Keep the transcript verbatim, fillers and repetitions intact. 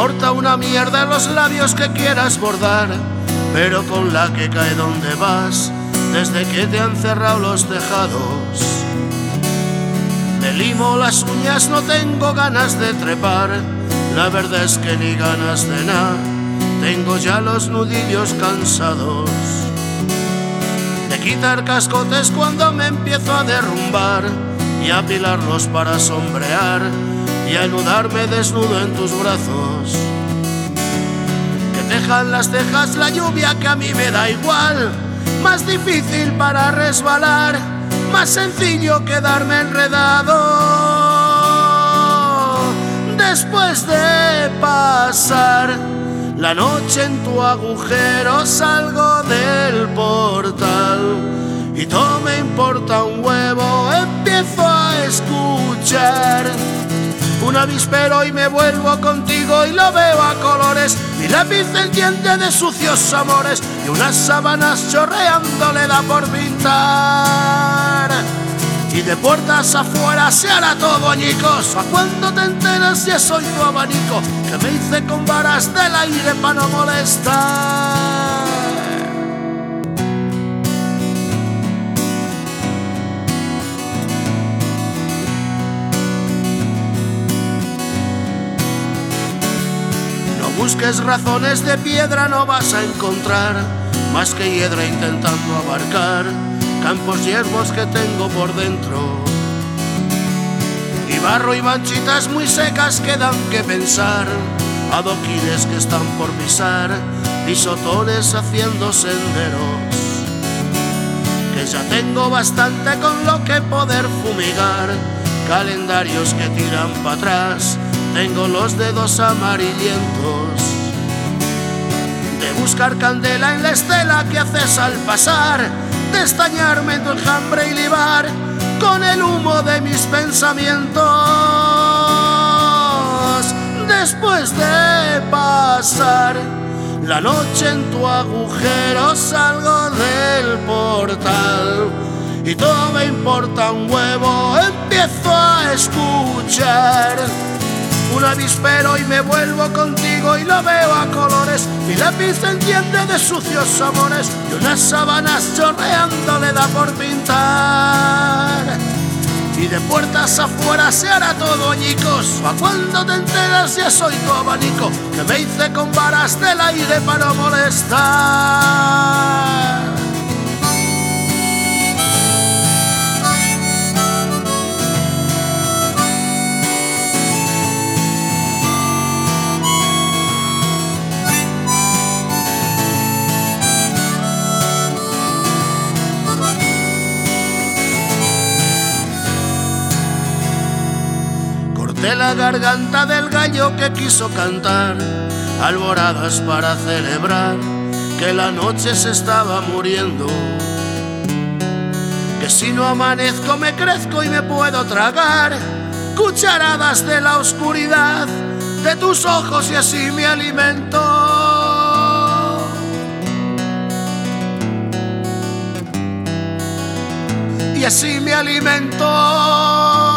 importa una mierda los labios que quieras bordar, pero con la que cae donde vas, desde que te han cerrado los tejados. Me limo las uñas, no tengo ganas de trepar, la verdad es que ni ganas de nada, tengo ya los nudillos cansados de quitar cascotes cuando me empiezo a derrumbar y a apilarlos para sombrear y a anudarme desnudo en tus brazos, que dejan las cejas la lluvia que a mí me da igual, más difícil para resbalar, más sencillo quedarme enredado. Después de pasar la noche en tu agujero salgo del portal y todo me importa un huevo, empiezo a escuchar un avispero y me vuelvo contigo y lo veo a colores. Mi lápiz enciende de sucios amores y unas sábanas chorreando le da por pintar. Y de puertas afuera se hará todo añicos. ¿A cuándo te enteras? Ya soy tu abanico que me hice con varas del aire para no molestar. Busques razones de piedra, no vas a encontrar más que hiedra intentando abarcar campos hierbos que tengo por dentro, y barro y manchitas muy secas que dan que pensar, adoquines que están por pisar, pisotones haciendo senderos, que ya tengo bastante con lo que poder fumigar, calendarios que tiran para atrás, tengo los dedos amarillentos de buscar candela en la estela que haces al pasar, de estañarme en tu enjambre y libar con el humo de mis pensamientos. Después de pasar la noche en tu agujero salgo del portal y todo me importa un huevo, empiezo a escuchar un avispero y me vuelvo contigo y lo veo a colores. Mi lápiz enciende de sucios amores y unas sábanas chorreando le da por pintar. Y de puertas afuera se hará todo añicos. ¿A cuándo te enteras? Ya soy tu abanico que me hice con varas del aire para no molestar. De la garganta del gallo que quiso cantar alboradas para celebrar que la noche se estaba muriendo, que si no amanezco me crezco y me puedo tragar cucharadas de la oscuridad de tus ojos y así me alimento. Y así me alimento.